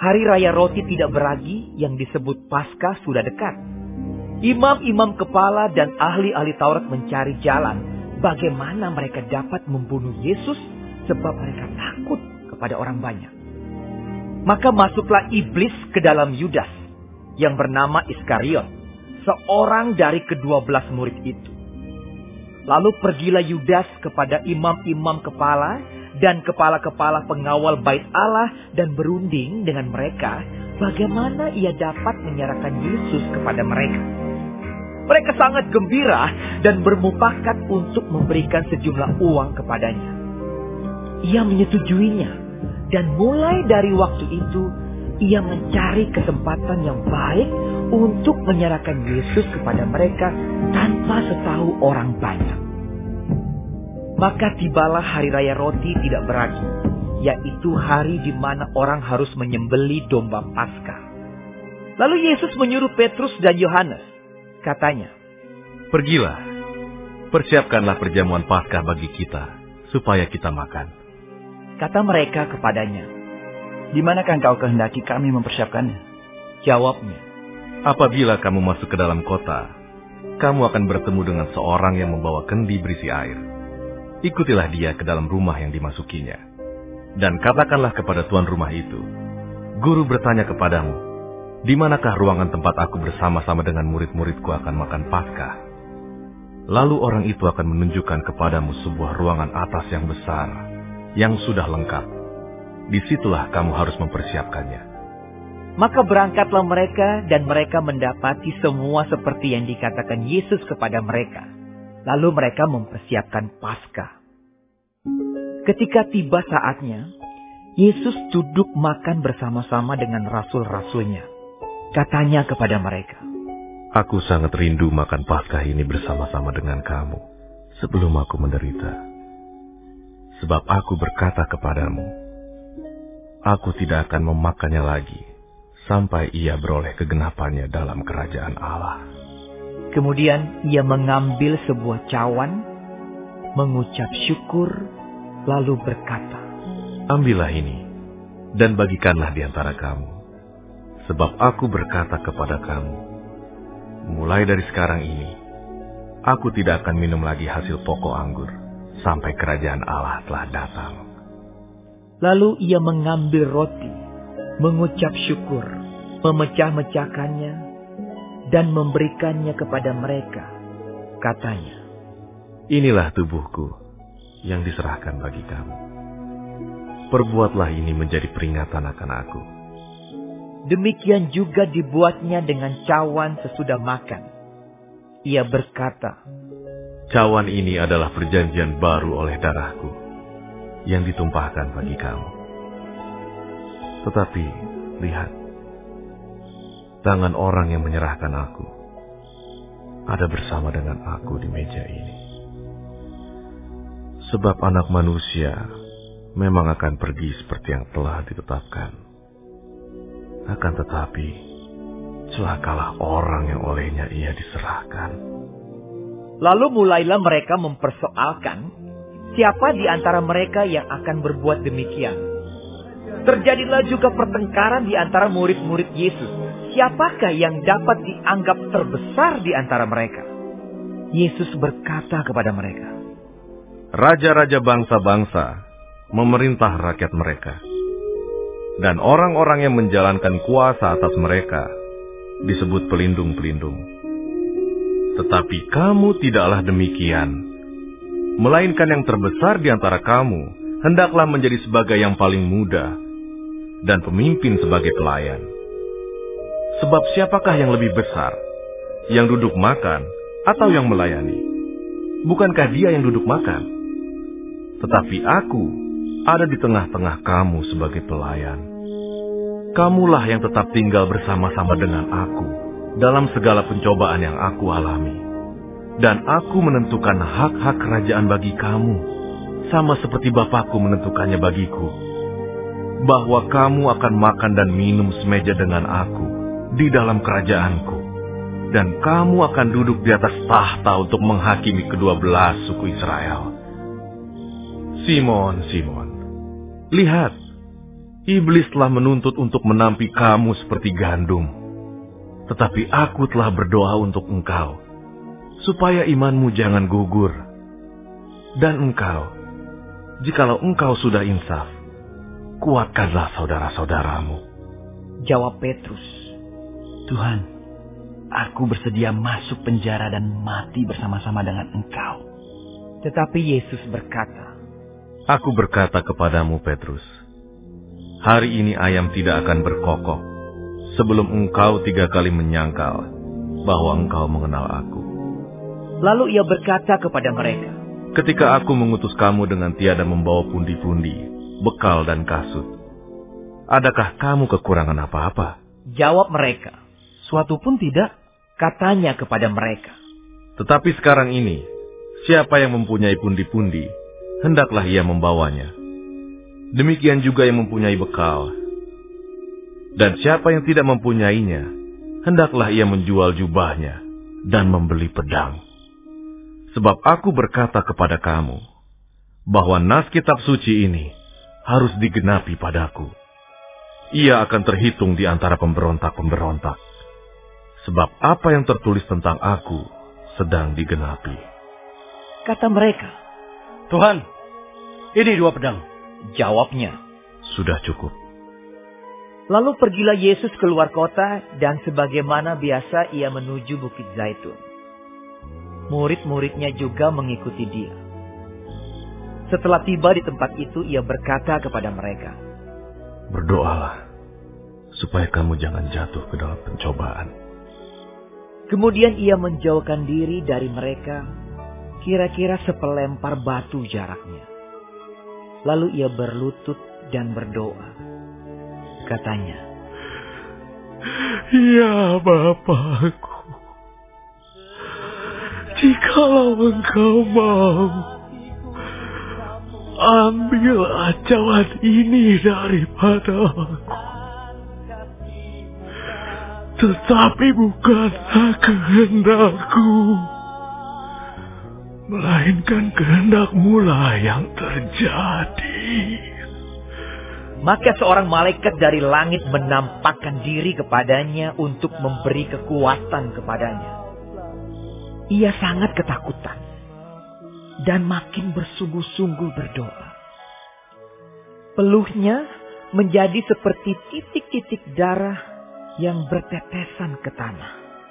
Hari Raya Roti Tidak Beragi yang disebut Paskah sudah dekat. Imam-imam kepala dan ahli-ahli Taurat mencari jalan bagaimana mereka dapat membunuh Yesus sebab mereka takut kepada orang banyak. Maka masuklah iblis ke dalam Yudas yang bernama Iskariot, seorang dari ke-12 murid itu. Lalu pergilah Yudas kepada imam-imam kepala dan kepala-kepala pengawal bait Allah dan berunding dengan mereka bagaimana ia dapat menyerahkan Yesus kepada mereka. Mereka sangat gembira dan bermufakat untuk memberikan sejumlah uang kepadanya. Ia menyetujuinya dan mulai dari waktu itu ia mencari kesempatan yang baik untuk menyerahkan Yesus kepada mereka tanpa setahu orang banyak. Maka tibalah hari raya roti tidak beragi, yaitu hari di mana orang harus menyembelih domba Paskah. Lalu Yesus menyuruh Petrus dan Yohanes. Katanya, "Pergilah, persiapkanlah perjamuan Paskah bagi kita, supaya kita makan." Kata mereka kepadanya, "Di manakah engkau kehendaki kami mempersiapkannya?" Jawabnya, "Apabila kamu masuk ke dalam kota, kamu akan bertemu dengan seorang yang membawa kendi berisi air. Ikutilah dia ke dalam rumah yang dimasukinya. Dan katakanlah kepada tuan rumah itu, 'Guru bertanya kepadamu, di manakah ruangan tempat aku bersama-sama dengan murid-muridku akan makan Paskah?' Lalu orang itu akan menunjukkan kepadamu sebuah ruangan atas yang besar, yang sudah lengkap. Disitulah kamu harus mempersiapkannya." Maka berangkatlah mereka dan mereka mendapati semua seperti yang dikatakan Yesus kepada mereka. Lalu mereka mempersiapkan Paskah. Ketika tiba saatnya, Yesus duduk makan bersama-sama dengan rasul-rasulnya. Katanya kepada mereka, "Aku sangat rindu makan Paskah ini bersama-sama dengan kamu sebelum aku menderita. Sebab aku berkata kepadamu, aku tidak akan memakannya lagi sampai ia beroleh kegenapannya dalam kerajaan Allah." Kemudian ia mengambil sebuah cawan, mengucap syukur, lalu berkata, "Ambillah ini dan bagikanlah di antara kamu. Sebab aku berkata kepada kamu, mulai dari sekarang ini, aku tidak akan minum lagi hasil pokok anggur sampai kerajaan Allah telah datang." Lalu ia mengambil roti, mengucap syukur, memecah-mecahkannya, dan memberikannya kepada mereka. Katanya, "Inilah tubuhku yang diserahkan bagi kamu. Perbuatlah ini menjadi peringatan akan aku." Demikian juga dibuatnya dengan cawan sesudah makan. Ia berkata, "Cawan ini adalah perjanjian baru oleh darahku, yang ditumpahkan bagi kamu. Tetapi, lihat, tangan orang yang menyerahkan aku ada bersama dengan aku di meja ini. Sebab Anak Manusia memang akan pergi seperti yang telah ditetapkan. Akan tetapi, celakalah orang yang olehnya ia diserahkan." Lalu mulailah mereka mempersoalkan siapa di antara mereka yang akan berbuat demikian. Terjadilah juga pertengkaran di antara murid-murid Yesus. Siapakah yang dapat dianggap terbesar di antara mereka? Yesus berkata kepada mereka, "Raja-raja bangsa-bangsa memerintah rakyat mereka, dan orang-orang yang menjalankan kuasa atas mereka disebut pelindung-pelindung. Tetapi kamu tidaklah demikian, melainkan yang terbesar di antara kamu hendaklah menjadi sebagai yang paling muda, dan pemimpin sebagai pelayan. Sebab siapakah yang lebih besar, yang duduk makan atau yang melayani? Bukankah dia yang duduk makan? Tetapi aku ada di tengah-tengah kamu sebagai pelayan. Kamulah yang tetap tinggal bersama-sama dengan aku dalam segala pencobaan yang aku alami. Dan aku menentukan hak-hak kerajaan bagi kamu, sama seperti Bapakku menentukannya bagiku, bahwa kamu akan makan dan minum semeja dengan aku di dalam kerajaanku, dan kamu akan duduk di atas tahta untuk menghakimi ke-12 suku Israel. Simon, Simon, lihat, Iblis telah menuntut untuk menampi kamu seperti gandum. Tetapi aku telah berdoa untuk engkau, supaya imanmu jangan gugur. Dan engkau, jikalau engkau sudah insaf, kuatkanlah saudara-saudaramu. Jawab Petrus, Tuhan, aku bersedia masuk penjara dan mati bersama-sama dengan engkau. Tetapi Yesus berkata, Aku berkata kepadamu, Petrus, hari ini ayam tidak akan berkokok sebelum engkau 3 kali menyangkal bahwa engkau mengenal aku. Lalu ia berkata kepada mereka, Ketika aku mengutus kamu dengan tiada membawa pundi-pundi, bekal dan kasut, adakah kamu kekurangan apa-apa? Jawab mereka, Suatu pun tidak. Katanya kepada mereka, Tetapi sekarang ini, siapa yang mempunyai pundi-pundi, hendaklah ia membawanya. Demikian juga yang mempunyai bekal. Dan siapa yang tidak mempunyainya, hendaklah ia menjual jubahnya dan membeli pedang. Sebab aku berkata kepada kamu, bahwa nas kitab suci ini harus digenapi padaku. Ia akan terhitung di antara pemberontak-pemberontak. Sebab apa yang tertulis tentang aku sedang digenapi. Kata mereka, Tuhan, ini 2 pedang. Jawabnya, Sudah cukup. lalu pergilah Yesus keluar kota dan sebagaimana biasa ia menuju Bukit Zaitun. Murid-muridnya juga mengikuti dia. Setelah tiba di tempat itu, ia berkata kepada mereka, Berdoalah, supaya kamu jangan jatuh ke dalam pencobaan. Kemudian ia menjauhkan diri dari mereka, kira-kira sepelempar batu jaraknya. Lalu ia berlutut dan berdoa. Katanya, Ya Bapakku, jikalau engkau mau, ambillah cawan ini daripada aku. Tetapi bukanlah kehendakku, melainkan kehendak-Mu lah yang terjadi. maka seorang malaikat dari langit menampakkan diri kepadanya untuk memberi kekuatan kepadanya. Ia sangat ketakutan dan makin bersungguh-sungguh berdoa. Peluhnya menjadi seperti titik-titik darah yang bertetesan ke tanah.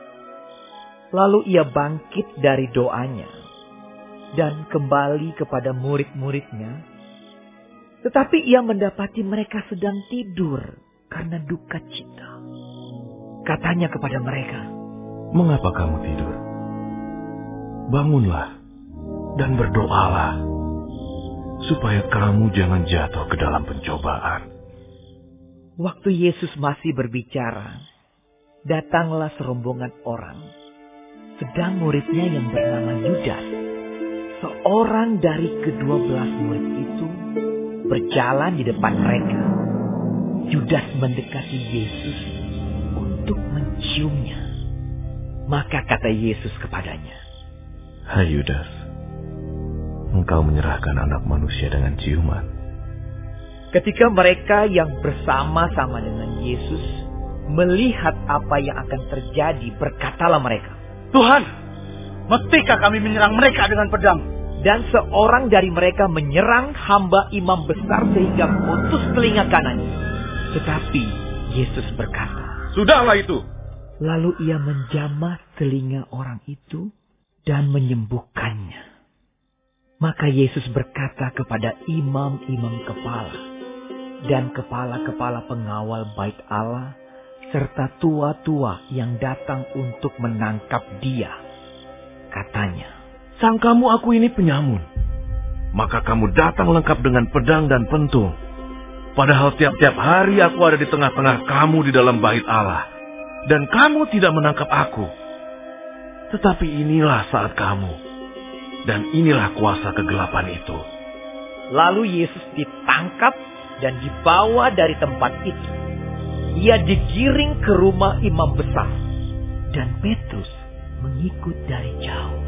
Lalu ia bangkit dari doanya dan kembali kepada murid-muridnya. Tetapi ia mendapati mereka sedang tidur karena duka cita. Katanya kepada mereka, Mengapa kamu tidur? Bangunlah dan berdoalah, supaya kamu jangan jatuh ke dalam pencobaan. Waktu Yesus masih berbicara, datanglah serombongan orang. Sedang muridnya yang bernama Yudas, seorang dari ke-12 murid itu, berjalan di depan mereka. Yudas mendekati Yesus untuk menciumnya. Maka kata Yesus kepadanya, Hai Yudas, engkau menyerahkan anak manusia dengan ciuman. ketika mereka yang bersama-sama dengan Yesus melihat apa yang akan terjadi, berkatalah mereka, Tuhan, mestikah kami menyerang mereka dengan pedang? dan seorang dari mereka menyerang hamba imam besar sehingga putus telinga kanannya. Tetapi Yesus berkata, Sudahlah itu. lalu ia menjamah telinga orang itu dan menyembuhkannya. Maka Yesus berkata kepada imam-imam kepala dan kepala-kepala pengawal bait Allah serta tua-tua yang datang untuk menangkap dia. Katanya, Sangkamu aku ini penyamun, maka kamu datang lengkap dengan pedang dan pentung. Padahal tiap-tiap hari aku ada di tengah-tengah kamu di dalam bait Allah, dan kamu tidak menangkap aku. Tetapi inilah saat kamu, dan inilah kuasa kegelapan itu. lalu Yesus ditangkap dan dibawa dari tempat itu. Ia digiring ke rumah imam besar, dan Petrus mengikut dari jauh.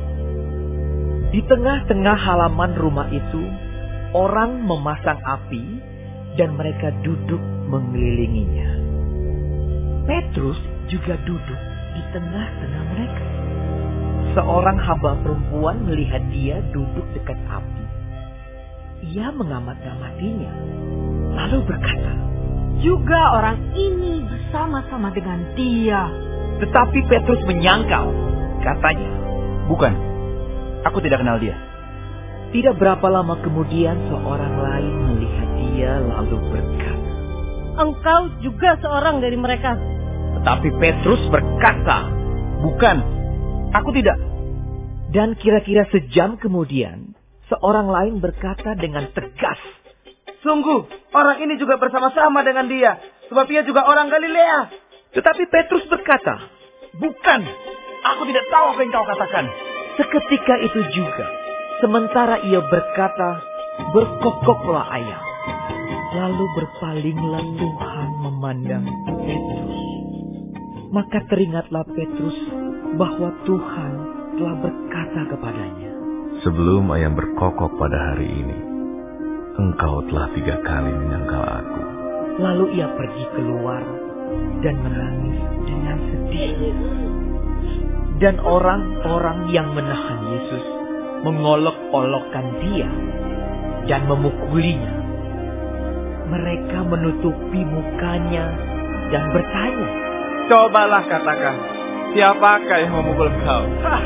Di tengah-tengah halaman rumah itu, orang memasang api dan mereka duduk mengelilinginya. Petrus juga duduk di tengah-tengah mereka. Seorang hamba perempuan melihat dia duduk dekat api. Ia mengamat-ngamatinya, lalu berkata, "Juga orang ini bersama-sama dengan dia." Tetapi Petrus menyangkal, katanya, Bukan, aku tidak kenal dia. Tidak berapa lama kemudian seorang lain melihat dia lalu berkata, "Engkau juga seorang dari mereka." Tetapi Petrus berkata, Bukan, aku tidak. dan kira-kira sejam kemudian seorang lain berkata dengan tegas, Sungguh, orang ini juga bersama-sama dengan dia, sebab ia juga orang Galilea. Tetapi Petrus berkata, Bukan, aku tidak tahu apa yang kau katakan. seketika itu juga, sementara ia berkata, berkokoklah ayam. Lalu berpalinglah Tuhan memandang Petrus. Maka teringatlah Petrus bahwa Tuhan telah berkata kepadanya, Sebelum ayam berkokok pada hari ini, engkau telah 3 kali menyangkal aku. Lalu ia pergi keluar dan menangis dengan sedih. Dan orang-orang yang menahan Yesus mengolok-olokkan dia dan memukulinya. Mereka menutupi mukanya dan bertanya, Cobalah katakan, siapakah yang memukul kau?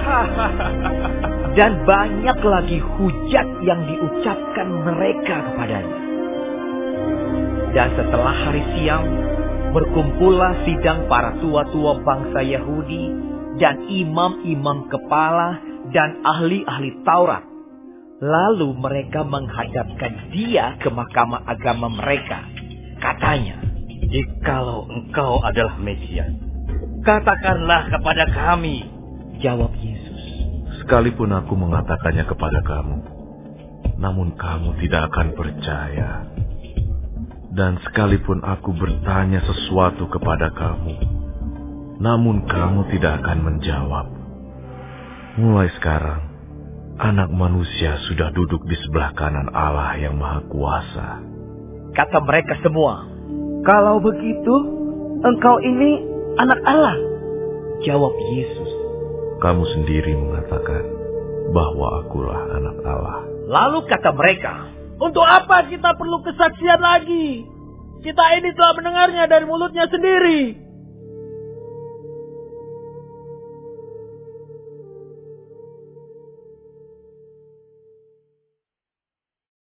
dan banyak lagi hujat yang diucapkan mereka kepadanya. Dan setelah hari siang, berkumpullah sidang para tua-tua bangsa Yahudi dan imam-imam kepala dan ahli-ahli Taurat. Lalu mereka menghadapkan dia ke mahkamah agama mereka. Katanya, Jikalau engkau adalah Mesias, katakanlah kepada kami. jawab Yesus, Sekalipun aku mengatakannya kepada kamu, namun kamu tidak akan percaya. Dan sekalipun aku bertanya sesuatu kepada kamu, namun kamu tidak akan menjawab. Mulai sekarang, Anak Manusia sudah duduk di sebelah kanan Allah yang Maha Kuasa. kata mereka semua. Kalau begitu, engkau ini anak Allah. Jawab Yesus. Kamu sendiri mengatakan bahwa akulah anak Allah. Lalu kata mereka, Untuk apa kita perlu kesaksian lagi? Kita ini telah mendengarnya dari mulutnya sendiri.